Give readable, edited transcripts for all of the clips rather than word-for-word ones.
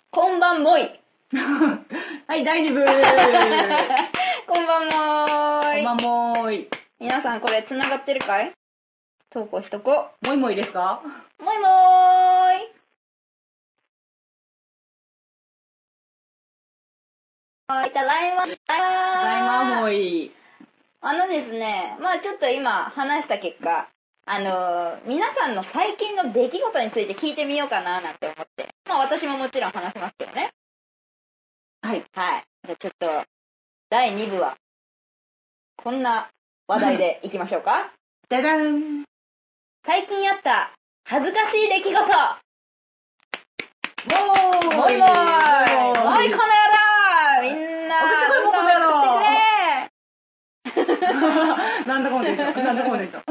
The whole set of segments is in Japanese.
こんばんもい。 はい、第2部。 こんばんもーい。 こんばんもーい。 皆さんこれ繋がってるかい？投稿しとこう。もいもいですか？ もいもーい。はい、ただいま。ただいまもい。 ですね、まあちょっと今話した結果、皆さんの最近の出来事について聞いてみようかななんて思って。まあ私ももちろん話しますけどね。 はい。 はい。じゃあちょっと、第2部は、こんな話題でいきましょうか。 じゃじゃん。 最近あった恥ずかしい出来事。 もーい。 もいもーい。もいこの野郎。みんな、 送ってこい、もこの野郎。 送ってくれ。 なんだこのテンション。なんだこのテンション。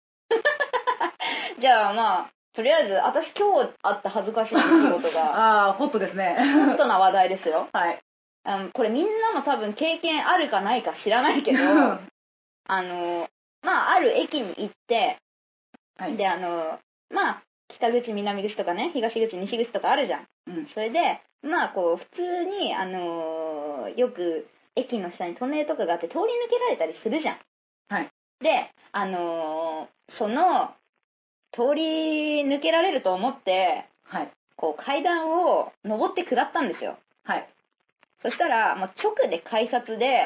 じゃあまあ、とりあえず、私今日あった恥ずかしい出来事が、 ホットですね。 ホットな話題ですよ。 はい。 これみんなも多分経験あるかないか知らないけど、まあ、ある駅に行って、 はい、 で、まあ、北口、南口とかね、東口、西口とかあるじゃん。 うん、 それで、まあ、こう、普通に、よく、駅の下にトンネルとかがあって通り抜けられたりするじゃん。 はい。 で、その、通り抜けられると思って、 はい。 こう、階段を登って下ったんですよ。 はい。 そしたら、もう直で改札で、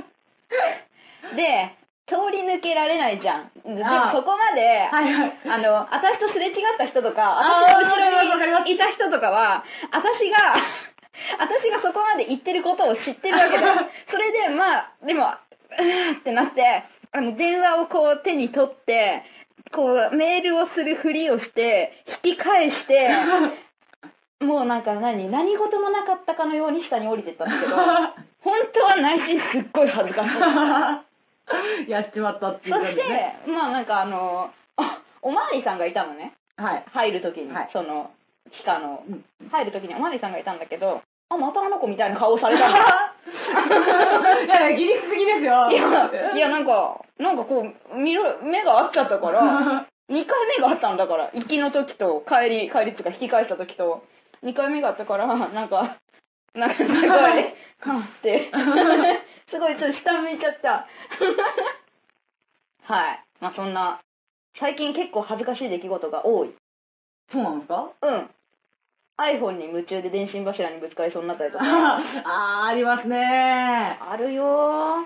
で、通り抜けられないじゃん。でもそこまで、 はいはい、 私とすれ違った人とか、私の後ろにいた人とかは、私がそこまで行ってることを知ってるわけだよ。それで、まあ、でも、ってなって、電話をこう手に取って、こう、メールをするふりをして、引き返して、もうなんか何事もなかったかのように下に降りてったんだけど、本当は内心すっごい恥ずかしかった。 やっちまったっていう感じですね。 そして、まあなんかおまわりさんがいたのね。 はい。 入るときに、 はい、 その、地下の、入るときにおまわりさんがいたんだけど、またあの子みたいな顔されたの。 いや、ギリすぎですよ。 いや、なんかこう、目が合っちゃったから、2回目があったんだから、行きの時と帰りっていうか引き返した時と、2回目があったから、なんかすごい、はって、すごいちょっと下向いちゃった。はい。まあそんな、最近結構恥ずかしい出来事が多い。 そうなんですか？ うん。iPhone に夢中で電信柱にぶつかりそうになったりとか。 ありますね。 あるよー。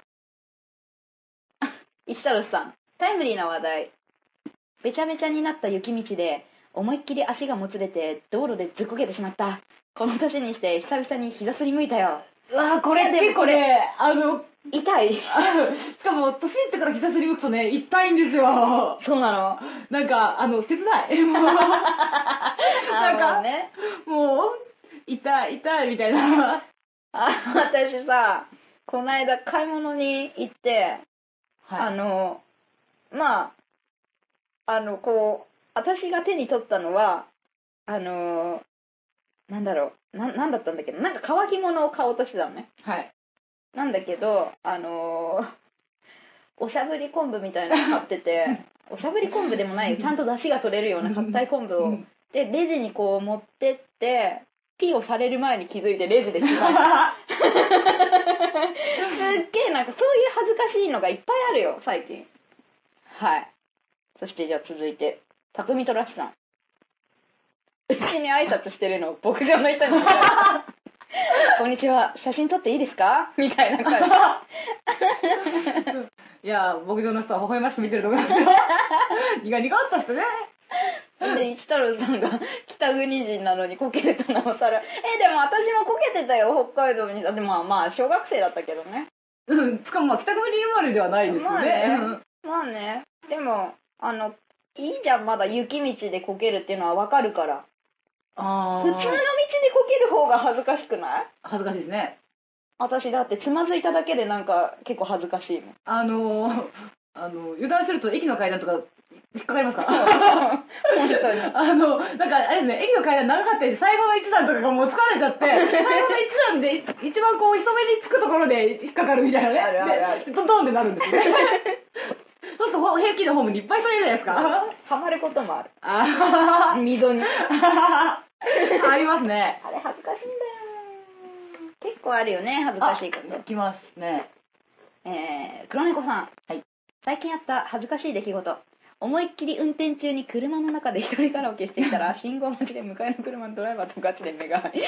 石太郎さん、タイムリーな話題。べちゃべちゃになった雪道で、思いっきり足がもつれて、道路でずっこけてしまった。この年にして久々に膝すりむいたよ。 これ結構ね、 痛い。 しかも、年いってから膝すりむくとね、痛いんですよ。 そうなの。 なんか、切ない。なんか、 ね、 もう、痛いみたいな。 私さ、この間買い物に行って、 はい、 まあ、こう、私が手に取ったのは、なんだろう、なんだったんだけど、なんか乾き物を買おうとしてたのね。 はい。 なんだけど、おしゃぶり昆布みたいなの買ってて、おしゃぶり昆布でもないよ、ちゃんと出汁が取れるような硬い昆布を、で、レジにこう持ってって、ピーをされる前に気づいてレジで失敗した。すっげえなんかそういう恥ずかしいのがいっぱいあるよ、最近。はい。そしてじゃあ続いて、匠とらしさん。うちに挨拶してるのを牧場の人に見られた。こんにちは、写真撮っていいですかみたいな感じ。いや、牧場の人は微笑ましく見てると思いますよ。苦かったっすね。 で、一太郎さんが北国人なのにこけるとなおさら。でも私もこけてたよ、北海道に。でもまあ、小学生だったけどね。 しかもまあ、北国生まれではないですよね。 まあね。でも、いいじゃん、まだ雪道でこけるっていうのはわかるから。普通の道でこける方が恥ずかしくない？ 恥ずかしいですね。 私だってつまずいただけでなんか結構恥ずかしいもん。 油断すると駅の階段とか引っかかりますか？ 本当に。 なんかあれですね、駅の階段長かったり最後の一段とかがもう疲れちゃって、最後の一段で一番こう人目につくところで引っかかるみたいなね。 ある。 で、トントンってなるんですよね。そうすると平気のホームにいっぱい人いるじゃないですか。 ハマることもある。 あ溝に。 ありますね。 あれ恥ずかしいんだよ構あるよね、恥ずかしいこと。 きますね。 黒猫さん。 はい。 最近あった恥ずかしい出来事。思いっきり運転中に車の中で一人カラオケしていたら、信号待ちで向かいの車のドライバーとガチで目が合い。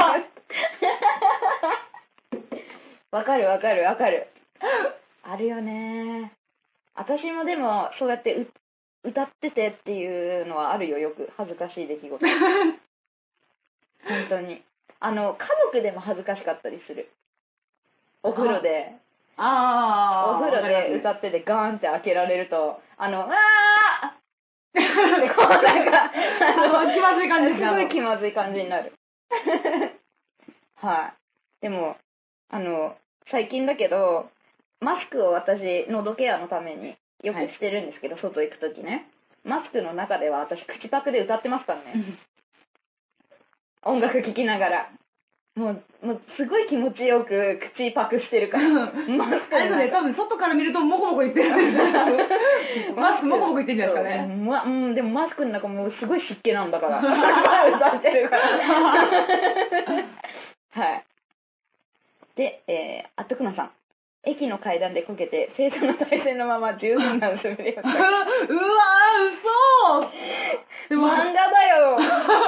わかる。あるよね。私もでも、そうやって歌っててっていうのはあるよ、よく。恥ずかしい出来事。本当に。家族でも恥ずかしかったりする。お風呂で。お風呂で歌っててガーンって開けられると、わーってこうなんか、 気まずい感じですね。 すごい気まずい感じになる。はい。でも、最近だけど、マスクを私、喉ケアのためによくしてるんですけど、外行くときね。マスクの中では私、口パクで歌ってますからね。音楽聴きながら。もうすごい気持ちよく口パクしてるから。マスクね、多分外から見るとモコモコ言ってるんですよ。マスクモコモコ言ってるんじゃないですかね。 でもマスクの中もすごい湿気なんだから。歌ってるから。はい。で、あっとくまさん。駅の階段でこけて、正座の体勢のまま十分な滑りをした。うわー、 嘘漫画だよ。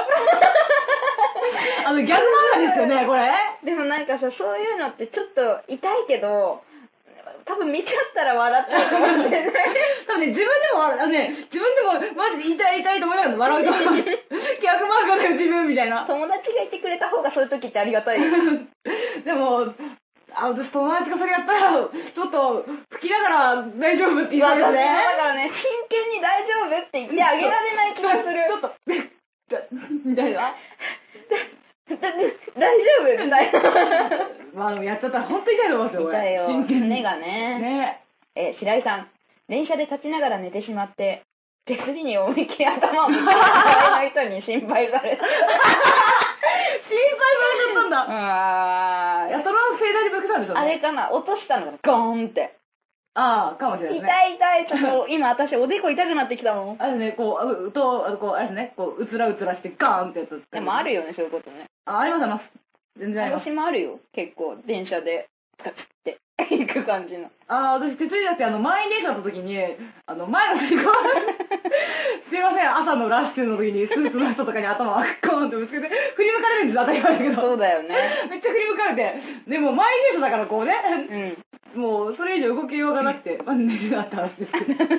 ギャグ漫画ですよね、これ。 でもなんかさ、そういうのってちょっと痛いけど、多分見ちゃったら笑っちゃうかもしれない。 多分ね、自分でもマジで痛いと思いながら笑うと思う。ギャグ漫画だよ、自分みたいな。 友達がいてくれた方がそういう時ってありがたい。 でも、私友達がそれやったら、ちょっと吹きながら大丈夫って言われるね。 だからね、真剣に大丈夫って言ってあげられない気がする。 ちょっと、みたいな。 大丈夫みたいな。 やっちゃったら本当に痛いと思いますよ、これ。 痛いよ。胸がね。 ね。 白井さん。電車で立ちながら寝てしまって、手すりに思いっきり頭を向けて、周りの人に心配された。 心配されちゃったんだ。その盛大にぶつけたんでしょうね。 あれかな、落としたのかな、ゴーンって。 かもしれないですね。 痛い。今私おでこ痛くなってきたもん。 あれね、あれですね、うつらしてガーンってやつ。 でもあるよね、そういうことね。 あります。全然あります。 私もあるよ、結構、電車で、ガッて、行く感じの。 私手すりだって、満員電車だった時に、前の席が、すいません、朝のラッシュの時に、スーツの人とかに頭をゴーンってぶつけて、振り向かれるんです、当たり前だけど。 そうだよね。 めっちゃ振り向かれて、でも満員電車だからこうね、もうそれ以上動きようがなくて、寝るなって話ですけど。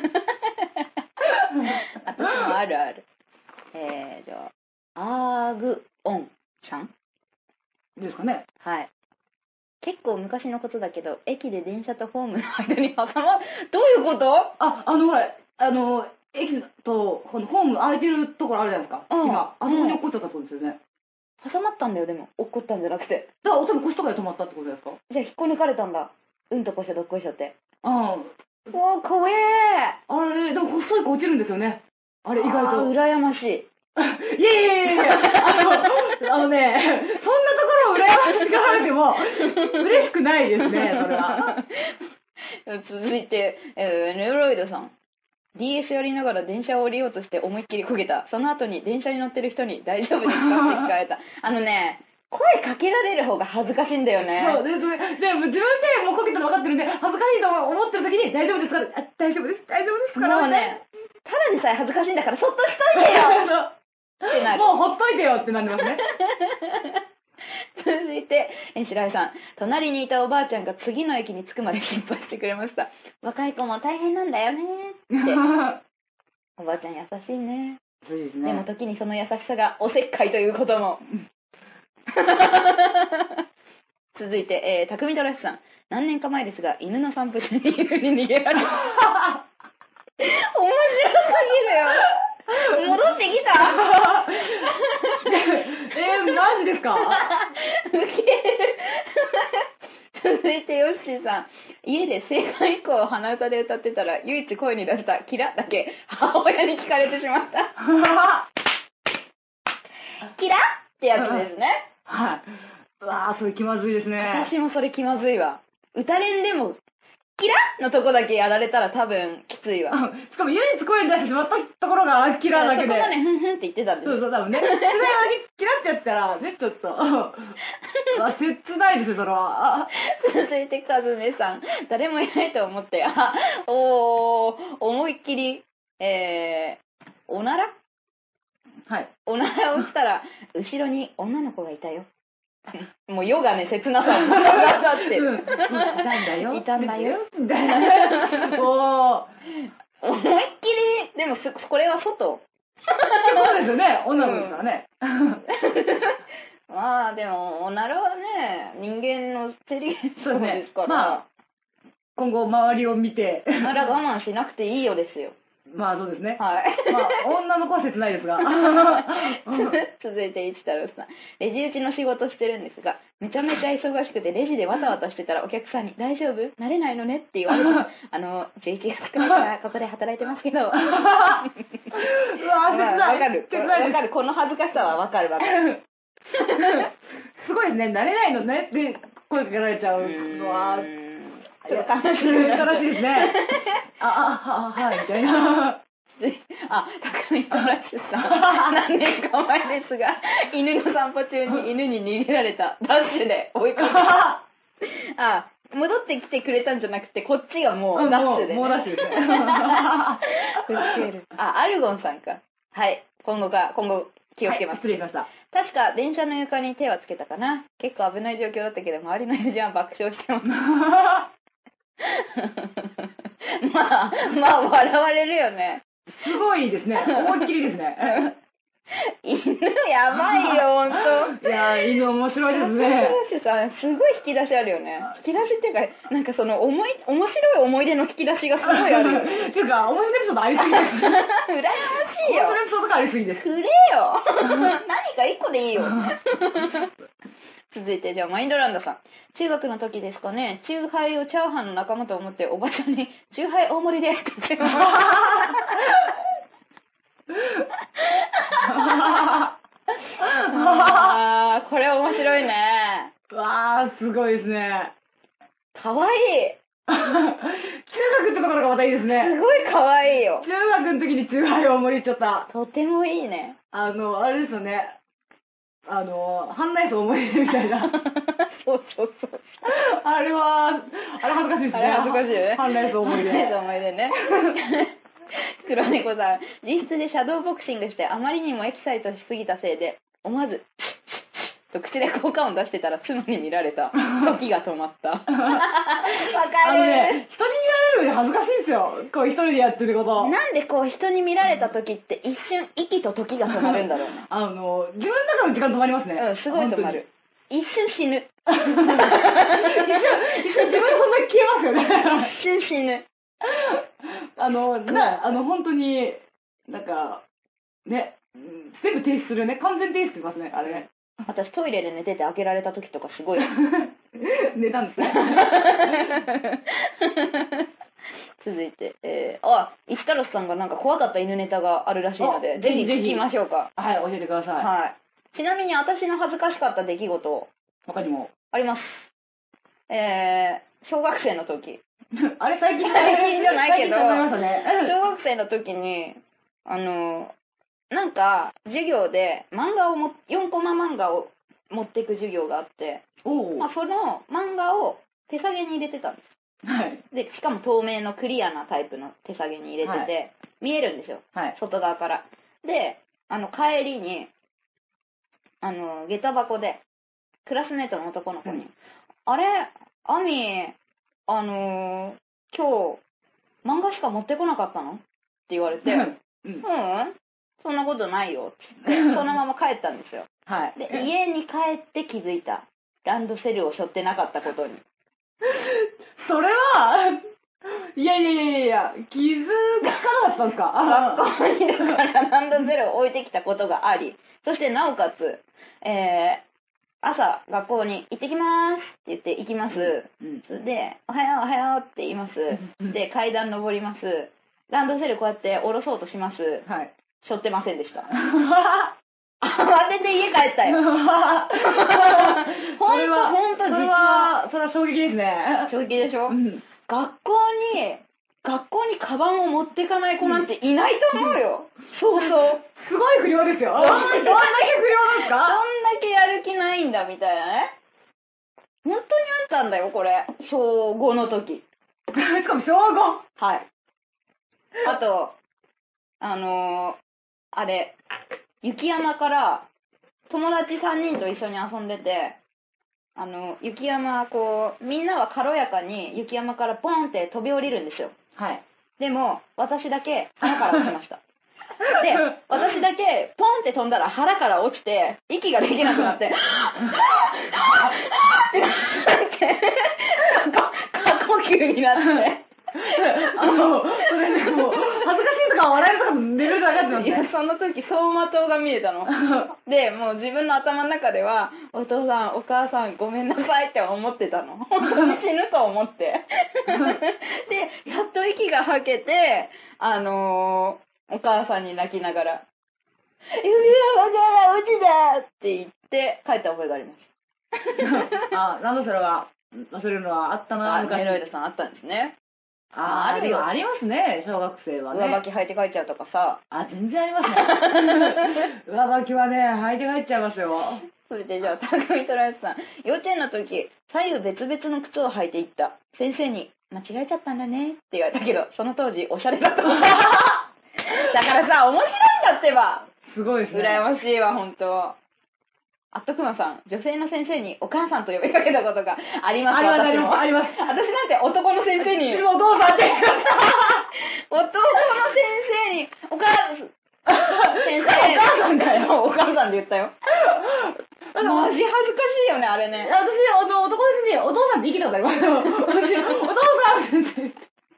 私もある。じゃあ、アーグオンさんですかね。 はい。結構昔のことだけど、駅で電車とホームの間に挟ま、どういうこと？ ほら、駅とホーム空いてるところあるじゃないですか。今、あそこに落っこっちゃったってことですよね。 挟まったんだよ、でも。落っこったんじゃなくて。 だから多分腰とかで止まったってことですか？ じゃあ引っこ抜かれたんだ。うんとこしょどっこいしょって。 おー、怖えー。 あれ、でも細い子落ちるんですよね。あれ、意外と。 羨ましい。 いやそんなところを羨ましがられても、嬉しくないですね、それは。 続いて、ネロイドさん。DS やりながら電車を降りようとして思いっきりこけた。その後に電車に乗ってる人に大丈夫ですかって聞かれた。声かけられる方が恥ずかしいんだよね。 そう、でも自分でもうこけたの分かってるんで、恥ずかしいと思ってる時に大丈夫ですか？大丈夫ですから。 もうね、ただでさえ恥ずかしいんだからそっとしといてよってなる。 もうほっといてよってなりますね。 続いて、白井さん。隣にいたおばあちゃんが次の駅に着くまで心配してくれました。若い子も大変なんだよねって。おばあちゃん優しいね。 そうですね。 でも時にその優しさがおせっかいということも。続いて、匠ドラスさん。何年か前ですが、犬の散歩中に犬に逃げられた。面白すぎるよ。戻ってきたマジですか？ ウケる。続いてヨッシーさん。家で生還以降を鼻歌で歌ってたら唯一声に出したキラだけ母親に聞かれてしまった。キラってやつですね。 はい。うわー、それ気まずいですね。 私もそれ気まずいわ。歌練でもキラのとこだけやられたら多分きついわ。 しかも唯一声に出してしまったところがキラだけで。 そこまでふんふんって言ってたんです。 そうそう、多分ね。それだけキラってやったら、ね、ちょっと、切ないですよ、それは。 続いてカズネさん。誰もいないと思って、思いっきり、おならはい。 おならをしたら、後ろに女の子がいたよ。もうヨガね、切なさを物語ってる。 いたんだよ。 いたんだよ。 みたいなね。思いっきり、でもこれは外。 そうですよね、女の子ですからね。 まあでも、おならはね、人間の生理現象ですから。 まあ、今後周りを見て。 おなら我慢しなくていいよですよ。 まあそうですね。 はい。 まあ、女の子は切ないですが。 続いて、一太郎さん。レジ打ちの仕事してるんですが、めちゃめちゃ忙しくて、レジでわたわたしてたらお客さんに、大丈夫慣れないのねって言われて、11月くらいからここで働いてますけど。うわ、わかる。わかる。この恥ずかしさはわかるわかる。 すごいですね、慣れないのねって声かけられちゃうのは、 ちょっと悲しい。 悲しいですね。はい、みたいな。 高見トラッシュさん。何年か前ですが、犬の散歩中に犬に逃げられた。ダッシュで追いかけた。戻ってきてくれたんじゃなくて、こっちがもうダッシュで、ね。 もうダッシュですね。 アルゴンさんか。はい。今後気をつけます。 失礼しました。 確か電車の床に手はつけたかな。結構危ない状況だったけど、周りの友人は爆笑してます。まあ笑われるよね。 すごいですね。思いっきりですね。 犬やばいよ、ほんと。 いや、犬面白いですね。 すごい引き出しあるよね。引き出しっていうか、なんかその面白い思い出の引き出しがすごいあるよ。 っていうか、面白いエピソードありすぎです。 羨ましいよ。 面白いエピソードがありすぎです。 くれよ。何か一個でいいよ。続いて、じゃあ、マインドランドさん。中学の時ですかね、チューハイをチャーハンの仲間と思って、おばちゃんに、チューハイ大盛りで、って言ってました。これ面白いね。 わー、すごいですね。 かわいい。 中学ってところがまたいいですね。 すごいかわいいよ。 中学の時にチューハイ大盛りいっちゃった。 とてもいいね。 あれですよね。ハンナイス思い出みたいな。 そう。 あれ恥ずかしいですね。 恥ずかしいね。 ハンナイス思い出。 ハンナイス思い出ね。黒猫さん、自室でシャドーボクシングしてあまりにもエキサイトしすぎたせいで、思わず、と口で効果音出してたら妻に見られた。時が止まった。わかる。 人に見られるより恥ずかしいんですよ。こう一人でやってること。 なんでこう人に見られた時って一瞬息と時が止まるんだろうね。 自分の中の時間止まりますね。 うん、すごい止まる。一瞬死ぬ。 一瞬自分そんな消えますよね。 一瞬死ぬ。 本当に、なんか、ね、全部停止するね。完全停止してますね、あれね。 私トイレで寝てて開けられた時とかすごい。 寝たんですね。 続いて、石太郎さんがなんか怖かった犬ネタがあるらしいので、ぜひ聞きましょうか。 はい、教えてください。 はい。ちなみに私の恥ずかしかった出来事、 他にもあります。小学生の時。 あれ最近じゃないけど、 小学生の時に、なんか、授業で4コマ漫画を持っていく授業があって、まあ、その漫画を手提げに入れてたんです。 はい。 で、しかも透明のクリアなタイプの手提げに入れてて、はい、見えるんですよ。 はい。 外側から。で、帰りに、下駄箱で、クラスメートの男の子に、あれ、アミ、今日、漫画しか持ってこなかったのって言われて、そんなことないよって言って、そのまま帰ったんですよ。 はい。 で、家に帰って気づいた。ランドセルを背負ってなかったことに。 それは、いや、気づかなかったんですか？ 学校にだからランドセルを置いてきたことがあり、そしてなおかつ、朝学校に行ってきますって言って行きます。で、おはようって言います。で、階段登ります。ランドセルこうやって下ろそうとします。 はい。 背負ってませんでした。慌てて家帰ったよ。ほんと実は。 それは衝撃ですね。 衝撃でしょ？ 学校にカバンを持ってかない子なんていないと思うよ。そうそう。 すごい不良ですよ。どんだけ不良なんですか？ どんだけやる気ないんだみたいなね。本当にあったんだよ、これ。小5の時。 しかも小 5？ はい。あと、あれ、雪山から友達3人と一緒に遊んでて、雪山、みんなは軽やかに雪山からポンって飛び降りるんですよ。 はい。 でも、私だけ腹から落ちました。で、私だけポンって飛んだら腹から落ちて、息ができなくなって、ってなって、過呼吸になって。 それね、もう、恥ずかしいとか笑えるとかのレベルじゃなかったんですね。 いや、その時、走馬灯が見えたの。で、もう自分の頭の中では、お父さん、お母さん、ごめんなさいって思ってたの。本当に死ぬと思って。で、やっと息が吐けて、お母さんに泣きながら、指がわから落ちだって言って帰った覚えがあります。 ランドセルが忘れるのはあったな、 昔。メロイドさんあったんですね。 あるよ。ありますね、小学生はね。 上履き履いて帰っちゃうとかさ。 全然ありますね。上履きはね、履いて帰っちゃいますよ。 それでじゃあ、匠とライスさん。幼稚園の時、左右別々の靴を履いていった。先生に、間違えちゃったんだねって言われたけど、その当時、おしゃれだった。だからさ、面白いんだってば。 すごいですね。 羨ましいわ、ほんと。あっとくまさん、女性の先生にお母さんと呼びかけたことがあります。 あります。 私なんて男の先生に。 お父さんって。 男の先生に、お母さん、先生。お母さんだよ。お母さんで言ったよ。マジ恥ずかしいよね、あれね。 私、男の先生にお父さんって言い切ったことあります。お父さんって。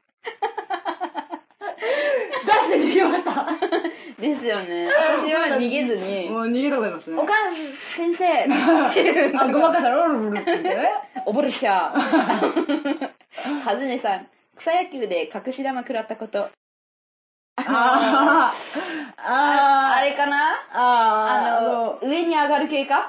出して逃げました。 ですよね。私は逃げずに。 もう逃げたことありますね。 お母さん、先生。 ごまかしたらロルルルって言ってね。 おぼるしゃー。かずねさん、草野球で隠し玉食らったこと。あれかな？上に上がる系か？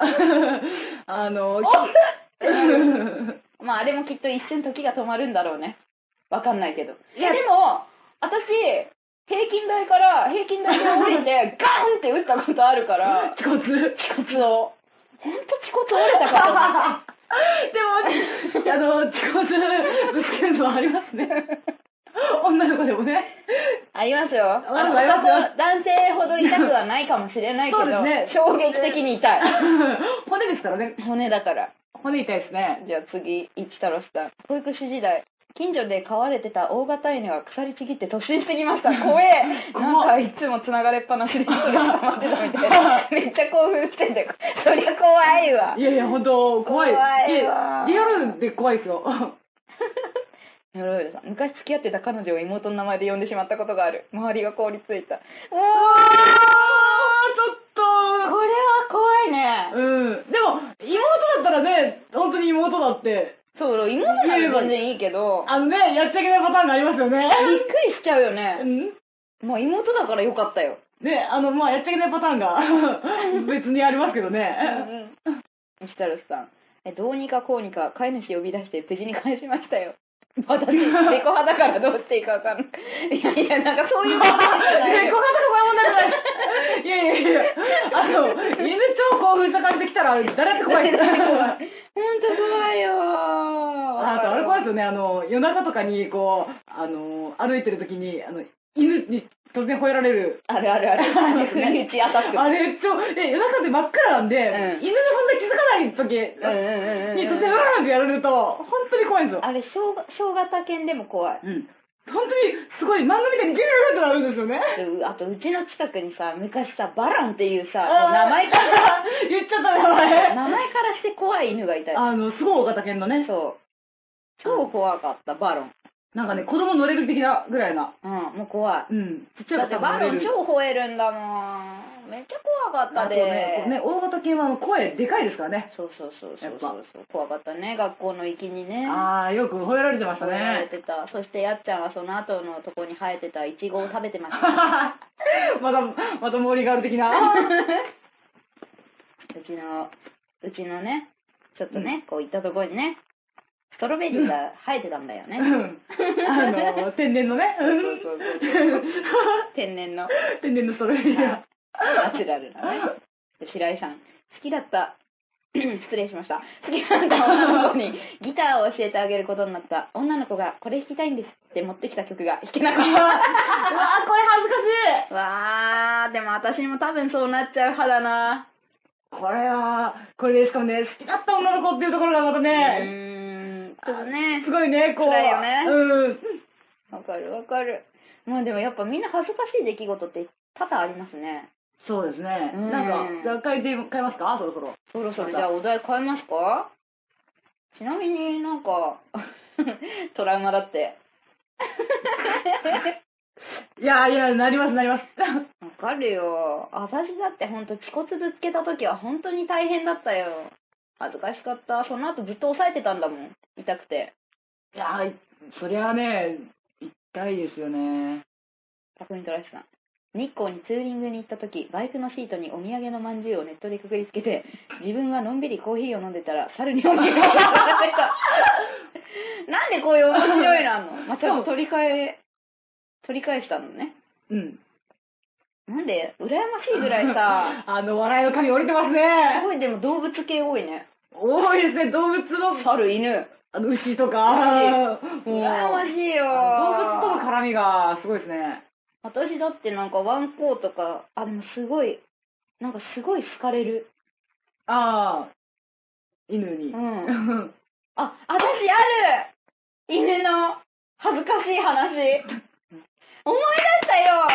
まあ、あれもきっと一瞬時が止まるんだろうね。わかんないけど。でも、私、平均台で降りて、ガーンって打ったことあるから。 恥骨を。ほんと恥骨折れたかと思って。 でも、恥骨ぶつけるのはありますね。女の子でもね。 ありますよ。男性ほど痛くはないかもしれないけど、ね、衝撃的に痛い。 骨ですからね。 骨だから。 骨痛いですね。 じゃあ次、一太郎さん。保育士時代、近所で飼われてた大型犬が腐りちぎって突進してきました。怖え。なんかいつも繋がれっぱなしでストレス溜まってたみたいな。めっちゃ興奮してて、そりゃ怖いわ。 いやいや、ほんと、怖い。 怖いわ。 リアルで怖いですよ。 昔付き合ってた彼女を妹の名前で呼んでしまったことがある。周りが凍りついた。ちょっと。 これは怖いね。 でも、妹だったらね、本当に妹だって。 そう、妹なら全然いいけど。 やっちゃいけないパターンがありますよね。 びっくりしちゃうよね。まあ妹だからよかったよ。 ね、まあやっちゃいけないパターンが別にありますけどね。 石太郎さん。どうにかこうにか飼い主呼び出して無事に返しましたよ。私、猫派だからどうしていいかわかんない。いや、なんかそういう問題じゃない。 猫派とかこういう問題じゃない。いや。犬超興奮した感じで来たら、誰って怖いです。ほんと怖いよー。あれ怖いですよね。夜中とかに、歩いてる時に、犬に突然吠えられる。 ある。不意打ちアタック。 あれ、夜中って真っ暗なんで、犬がそんな気づかない時に突然うーんってやられると、本当に怖いんですよ。 あれ、小型犬でも怖い。 本当に、すごい漫画みたいにギューってなるんですよね。 あと、うちの近くにさ、昔さ、バランっていうさ、名前から言っちゃった名前。 名前からして怖い犬がいたよ。 すごい大型犬のね。 そう。超怖かった、バロン。 なんかね、子供乗れる的なぐらいな。 もう怖い。だってバロン超吠えるんだもん。めっちゃ怖かったで。 ね、大型犬は声でかいですからね。 そう。怖かったね、学校の行きにね。 よく吠えられてましたね。 吠えられてた。そしてやっちゃんはその後のとこに生えてたイチゴを食べてました。 また森がある的な。 うちのね、ちょっとね、こういったところにね、 ストロベリーが生えてたんだよね。 天然のね。 そう。天然のストロベリーが。 ナチュラルなね。白井さん、好きだった。失礼しました。好きだった女の子にギターを教えてあげることになった女の子がこれ弾きたいんですって持ってきた曲が弾けなかった。うわー、 これ恥ずかしい。 わー、でも私も多分そうなっちゃう派だな。 これでしかもね、好きだった女の子っていうところがまたね、 ちょっとね、 すごいね、こう。 辛いよね。わかる。もうでもやっぱみんな恥ずかしい出来事って多々ありますね。 そうですね。なんか、じゃあ変えますか？そろそろ。 じゃあお題変えますか？ちなみになんか、トラウマだって。 いや、なります。 わかるよ。私だってほんと恥骨ぶつけた時は本当に大変だったよ。恥ずかしかった。その後ずっと押さえてたんだもん。痛くて。 いや、そりゃね、痛いですよね。 タクミトラシさん。日光にツーリングに行った時、バイクのシートにお土産のまんじゅうをネットでくくりつけて、自分はのんびりコーヒーを飲んでたら、猿にお土産を取られた。なんでこういう面白いのあんの？まあ、ちょっと取り返したのね。 うん。 なんで羨ましいぐらいさ、 笑いの神降りてますね。 すごいでも動物系多いね。 多いですね、動物の。 猿、犬。 牛とか。 羨ましいよ。 動物との絡みがすごいですね。 私だってなんかワンコとか、でもすごい好かれる。 犬に。 私ある！犬の恥ずかしい話。思い出したよ！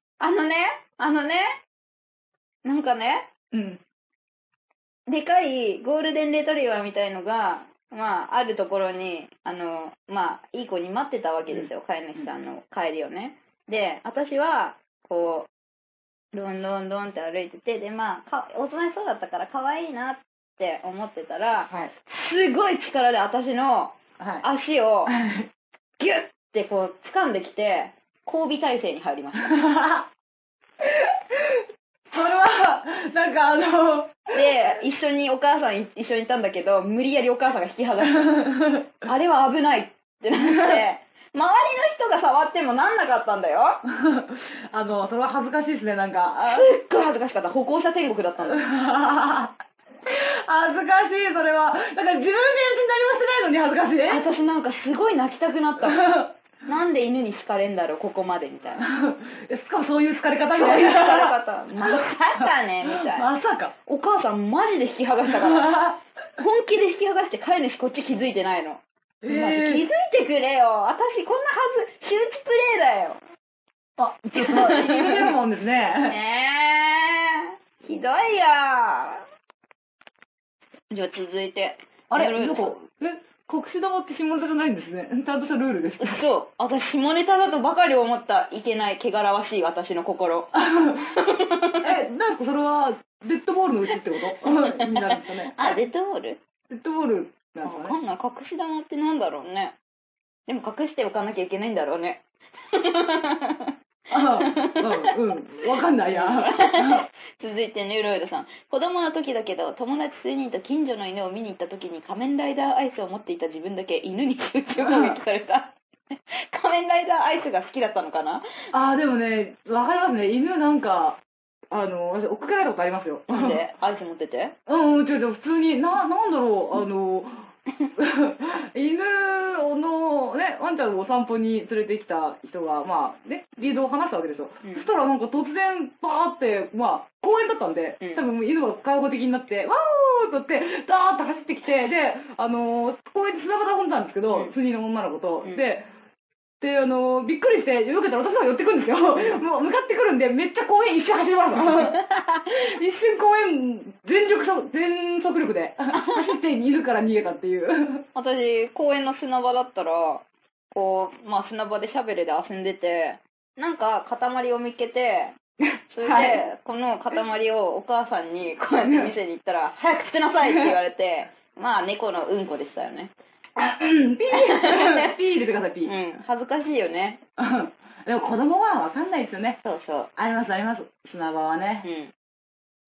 なんかね、でかいゴールデンレトリバーみたいのが、あるところに、いい子に待ってたわけですよ、飼い主さんの帰りをね。で、私は、こう、どんどんって歩いてて、で、おとなしそうだったから可愛いなって思ってたら、すごい力で私の足を、ギュッてこう、掴んできて、交尾体制に入りました。 それは、 で、お母さん一緒にいたんだけど、無理やりお母さんが引き剥がした。あれは危ないってなって、周りの人が触ってもなんなかったんだよ。 それは恥ずかしいですね、なんか。 すっごい恥ずかしかった。歩行者天国だったんだよ。 恥ずかしい、それは。自分で何もしてないのに恥ずかしい。 私なんかすごい泣きたくなったもん。なんで犬に好かれんだろう、ここまで、みたいな。 しかもそういう好かれ方みたいな。そういう好かれ方。まさかね、みたいな。 まさか。 お母さんマジで引き剥がしたから。本気で引き剥がして飼い主こっち気づいてないの。マジ気づいてくれよ。私こんな周知プレイだよ。 ちょっと、犬でもんですね。ひどいよ。じゃあ続いて。 あれどこ？国士玉って下ネタじゃないんですね。ちゃんとしたルールです。 そう。私、下ネタだとばかり思ったいけない、汚らわしい私の心。 なんかそれは、デッドボールのうちってことになるんですかね。 デッドボール？ デッドボールなんですかね。 わかんない。隠し玉ってなんだろうね。でも隠しておかなきゃいけないんだろうね。 わかんないや。 続いてネウロイドさん。子供の時だけど、友達数人と近所の犬を見に行った時に仮面ライダーアイスを持っていた自分だけ犬に集中攻撃された。仮面ライダーアイスが好きだったのかな？ でもね、わかりますね。犬なんか、私、追っかけられたことありますよ。 なんでアイス持ってて？ 普通に、なんだろう、犬のね、ワンちゃんをお散歩に連れてきた人が、リードを離したわけですよ。そしたらなんか突然、バーって、公園だったんで、多分犬が介護的になって、ワーッとって、ダーッと走ってきて、で、公園で砂場で遊んだんですけど、数人の女の子と。で、びっくりして、よけたら私が寄ってくるんですよ。もう向かってくるんで、めっちゃ公園一周走ります。一瞬公園、全速力で走って犬から逃げたっていう。 私、公園の砂場だったら、砂場でシャベルで遊んでて、なんか塊を見つけて、それで、この塊をお母さんにこうやって見せに行ったら、早く捨てなさいって言われて、猫のうんこでしたよね。 ピー入れてください、ピー。 恥ずかしいよね。 でも子供はわかんないですよね。 そうそう。 あります。砂場はね。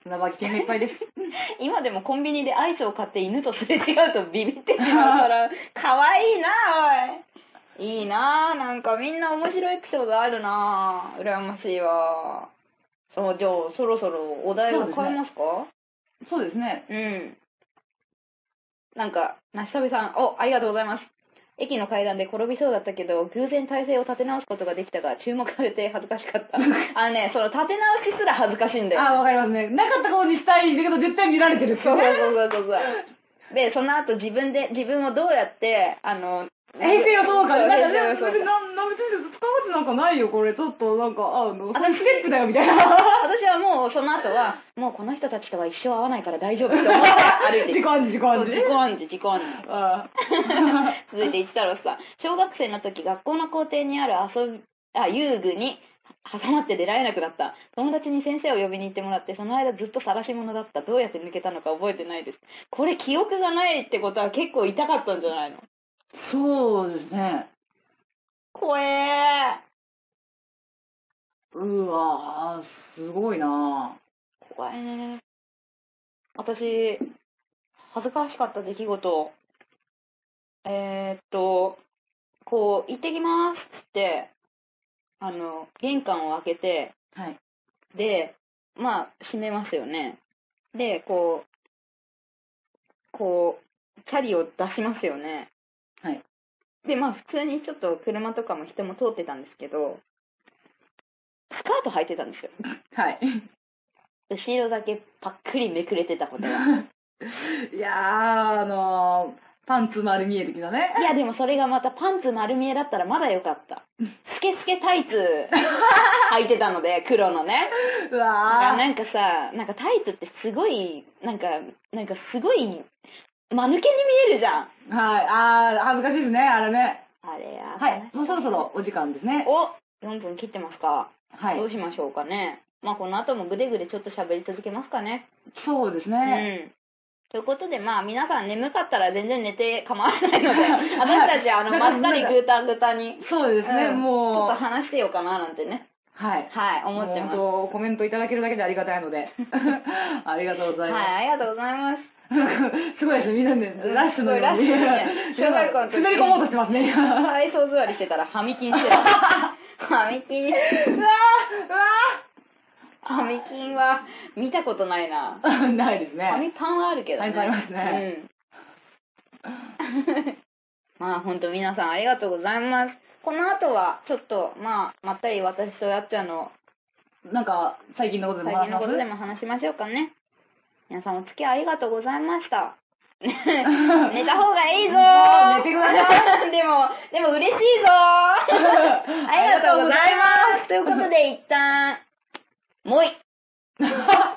砂場危険がいっぱいです。 今でもコンビニでアイスを買って犬とすれ違うとビビってしまうから、かわいいなおい。いいななんかみんな面白いエピソードあるな羨ましいわ。じゃあ、そろそろお題を変えますか？ そうですね。 うん。なんか、なしさべさん、ありがとうございます。駅の階段で転びそうだったけど、偶然体勢を立て直すことができたが、注目されて恥ずかしかった。その立て直しすら恥ずかしいんだよ。 わかりますね。なかったことにしたいんだけど、絶対見られてるっていうね。 そう。で、その後自分をどうやって、 平成をどうかね。なんかね、別に使うってなんかないよ、これ。ちょっとなんか、それステップだよ、みたいな。 私はもう、その後は、もうこの人たちとは一生会わないから大丈夫って思って歩いてる。 自己暗示。 続いて一太郎さん。小学生の時、学校の校庭にある遊具に挟まって出られなくなった。友達に先生を呼びに行ってもらって、その間ずっと晒し者だった。どうやって抜けたのか覚えてないです。これ記憶がないってことは結構痛かったんじゃないの？ そうですね。 怖えー。うわー、すごいなぁ。怖いね。私、恥ずかしかった出来事。こう、行ってきますって、玄関を開けて、 はい。 で、まあ、閉めますよね。で、こう、チャリを出しますよね。 はい。 で、まあ、普通にちょっと車とかも人も通ってたんですけど、スカート履いてたんですよ。 はい。 後ろだけパックリめくれてたことが。 いやー、パンツ丸見え的なね。 いや、でもそれがまたパンツ丸見えだったらまだよかった。スケスケタイツ履いてたので、黒のね。 うわー。 なんかさ、なんかタイツってすごい、なんかすごい、間抜けに見えるじゃん。 はい。恥ずかしいですね、あれね。 あれや。 はい。もうそろそろお時間ですね。 4分切ってますか？ はい。 どうしましょうかね。まあこの後もぐでぐでちょっと喋り続けますかね。 そうですね。 ということで、まあ皆さん眠かったら全然寝て構わないので、私たちまったりぐたぐたに。 そうですね、もう。 ちょっと話してようかななんてね。 はい。 はい、思ってます。 コメントいただけるだけでありがたいので。ありがとうございます。 はい、ありがとうございます。 すごいですね、みんなで、ラッシュのように。 小学校の時。 滑り込もうとしてますね。 体操座りしてたら、ハミキンしてた。ハミキン。うわハミキンは見たことないな。 ないですね。 ハミパンはあるけどね。 ハミパンありますね。 まあ本当皆さんありがとうございます。この後はちょっとまったり私とやっちゃんのなんか最近のことでも話しましょうかね。皆さんお付き合いありがとうございました。寝た方がいいぞー。 寝てください。 でも嬉しいぞー。ありがとうございます。ということで一旦もうい